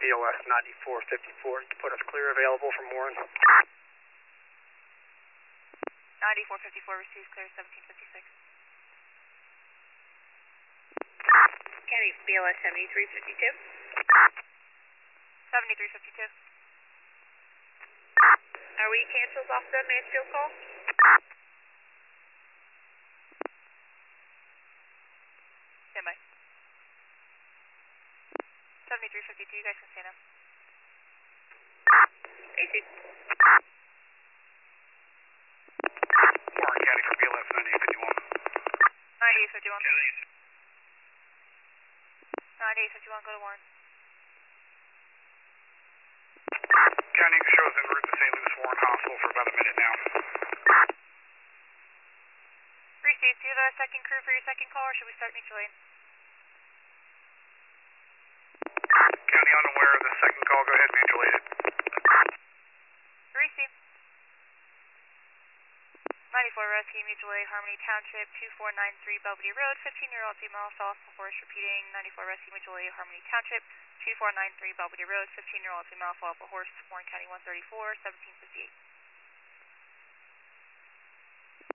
BOS 9454. You can put us clear available from Warren. 9454 receives clear 1756. County BLS 7352. 7352. Are we canceled off the Mansfield call? Stand by. 7352, you guys can stand up. AC. Warren County for BLS 9851. 9851. 9851, go to Warren. County shows en route to St. Louis Warren Hospital for about a minute now. Receive, do you have a second crew for your second call, or should we start mutual aid? County unaware of the second call. Go ahead, mutual aid. Receive. 94 Rescue Mutual Aid, Harmony Township, 2493 Belvedere Road, 15-year-old female fell off the horse. Repeating, 94 Rescue Mutual Aid, Harmony Township, 2493 Belvedere Road, 15-year-old female fell off a horse, Warren County 134, 1758.